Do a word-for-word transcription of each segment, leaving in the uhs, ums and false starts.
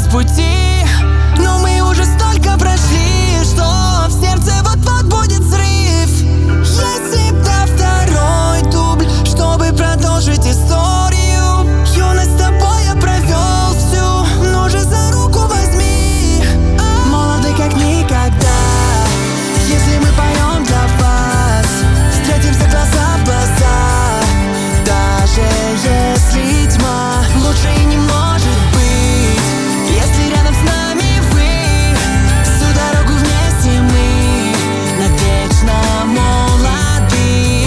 пути, но мы уже столько прошли, что в сердце вот-вот будет взрыв. Есть всегда второй дубль, чтобы продолжить историю. Юность с тобой я провел всю, ну же за руку возьми. Молоды как никогда, если мы поем для вас, встретимся глаза в глаза. Даже если тьма, лучше и не может быть, если рядом с нами вы. Всю дорогу вместе мы навечно молоды.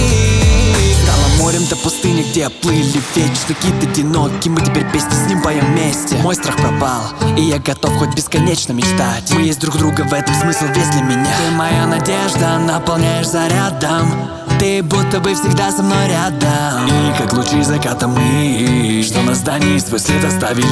Стало морем до пустыни, где плыли вечно кит одинокий. Мы теперь песни с ним поем вместе. Мой страх пропал, и я готов хоть бесконечно мечтать. Мы есть друг друга, в этом смысл весь для меня. Ты моя надежда, наполняешь зарядом. Ты будто бы всегда со мной рядом. И как лучи заката мы, что на здании свой след оставили.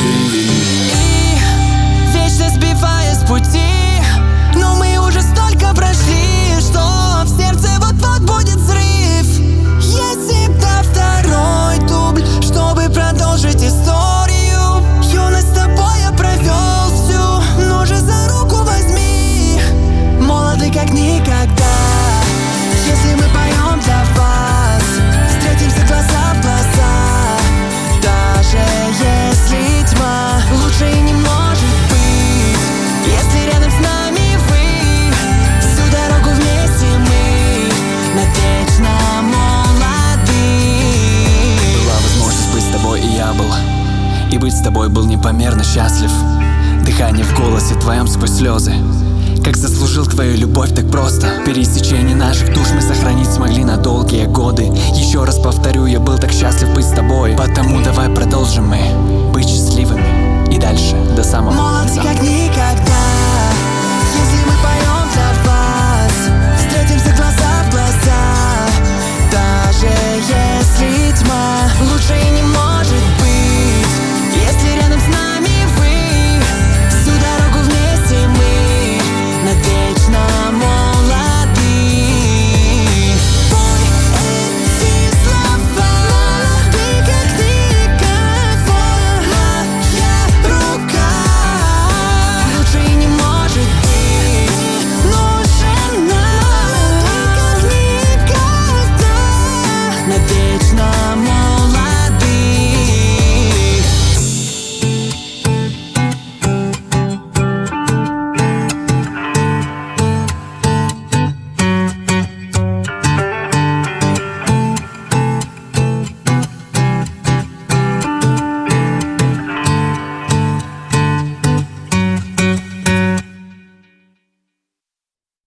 И вечно сбивая с пути, но мы уже столько прошли, что в сердце вот-вот будет взрыв. Есть всегда второй дубль, чтобы продолжить историю. Юность с тобой я провел всю, ну же за руку возьми. Молоды как никогда, если мы поем для вас, встретимся глаза в глаза. Даже если тьма, лучше и не может быть, если рядом с нами вы. Всю дорогу вместе мы навечно молоды. Была возможность быть с тобой, и я был. И быть с тобой был непомерно счастлив. Дыхание в голосе твоем сквозь слезы. Как заслужил твою любовь так просто. Пересечение наших душ мы сохранить смогли на долгие годы. Еще раз повторю, я был так счастлив быть с тобой. Потому давай продолжим мы быть счастливыми. И дальше, до самого Молоды конца. как